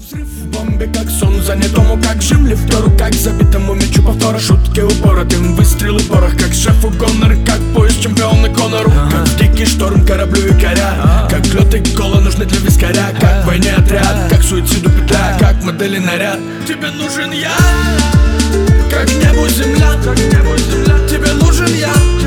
Взрыв в бомбе, как сон занятому, как жим лифтеру, как забитому мячу повтора. Шутки упоротым, выстрелы порох, как шефу гонор, как поезд чемпиона Конору. Как в дикий шторм кораблю якоря, как лед и кола нужны для вискаря. Как в войне отряд, как суициду петля, как модели наряд. Тебе нужен я, как небу земля, тебе нужен я.